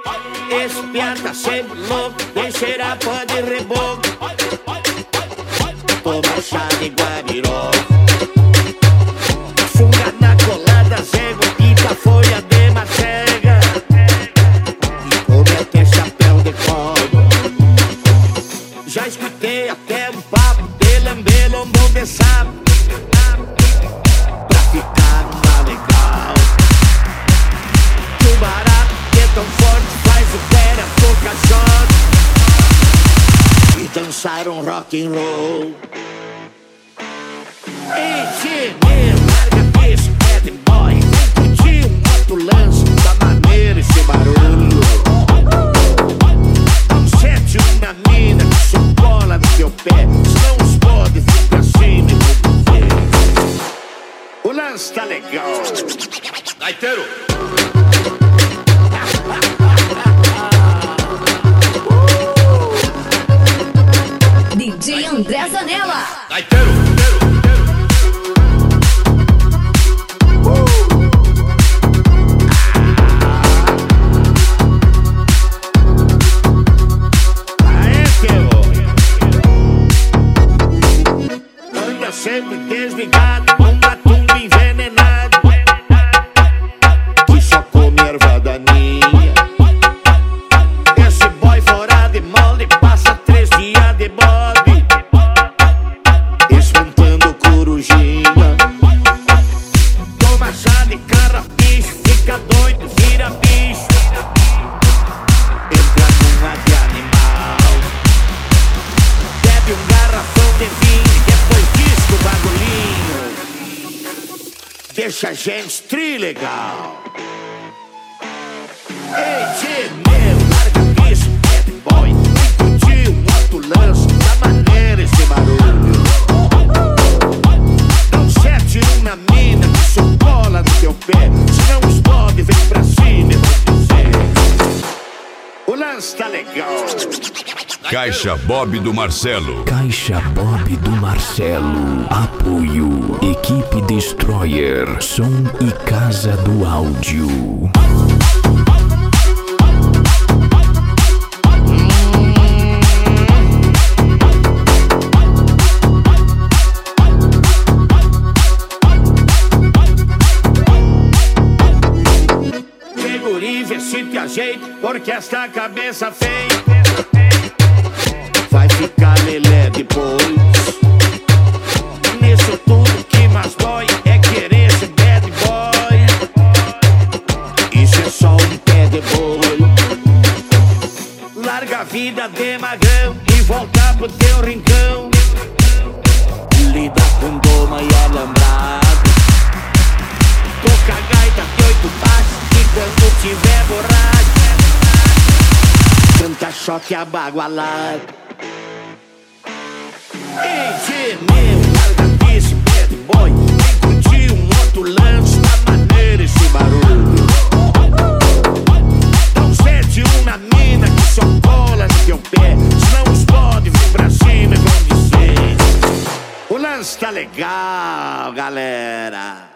Esse piá tá sempre louco, vem cheirar pó de reboco. Toma chá de guariró, funga na colada, zego, quita folha de macega e come até chapéu de couro. Já escutei até um papo de lamber lombo de sapo pra ficar numa legal. Que o barato que é tão forte faz o pé a boca joga e dançar um rock and roll. Ei, tio, larga isso, bad boy. Curtir um outro lance, da maneira esse barulho. Não sete uma mina que só cola no teu pé, senão os podes vir pra cima e vou ver. O lance tá legal. Gaiteiro! DJ André Zanella. Gaiteiro! Anda sempre desligado, um matumbo envenenado que só come erva daninha. Esse boy fora de molde passa 3 dias de bode espantando corujinha. Toma chá de carrapicho, fica doido, vira bicho, entra numa de animal, bebe um garrafão de vinho, depois diz o bagulhinho deixa a gente trilegal. Ei, tio, meu, larga isso, bad boy. Curtir um outro lance, da maneira esse barulho. Não sete uma mina que só cola no teu pé, senão os bode vem pra cima e vão dizer. O lance tá legal. Caixa Bob do Marcelo. Caixa Bob do Marcelo. Apoio Equipe Destroyer. Som e Casa do Áudio. Guri, vê se te ajeita, porque esta cabeça feia vai ficar lelé depois. Nisso tudo que mais dói é querer ser bad boy. Isso é só um pé de boi. Larga a vida de magrão e volta pro teu rincão. Lida com doma e alambrado. Toca a gaita de 8 baixos e quando tiver borracho canta choque abagualado. Ei, tio, meu, larga isso, bad boy. Vem curtir um outro lance, da maneira esse barulho. Não sete uma mina que só cola no teu pé, senão os bode vir pra cima e vão dizer. O lance tá legal, galera.